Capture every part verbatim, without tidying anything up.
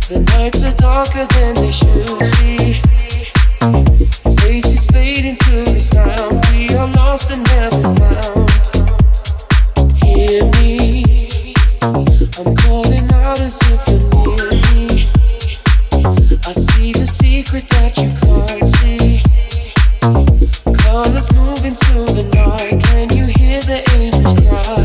The nights are darker than they should be. Faces fade into the sound. We are lost and never found. Hear me, I'm calling out as if you're near me. I see the secret that you can't see. Colors move into the night. Can you hear the angels cry?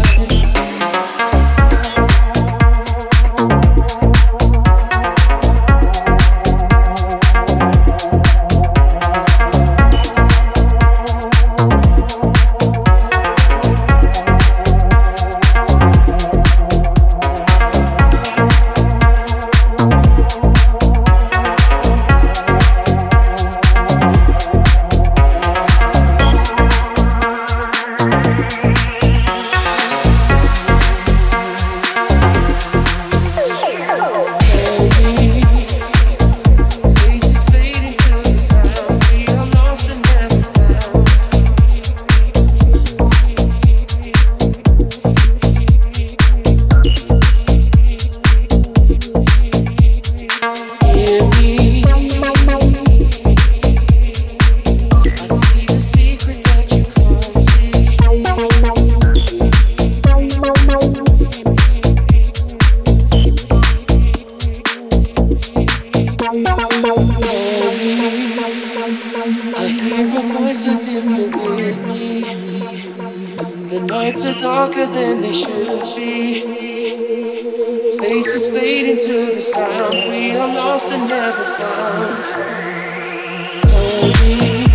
Darker than they should be. Faces fade into the sound. We are lost and never found. Call me.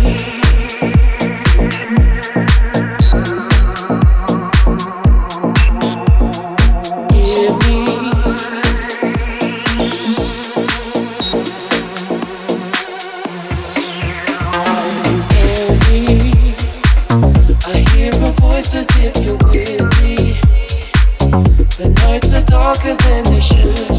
Hear me. Call me. I hear a voice as if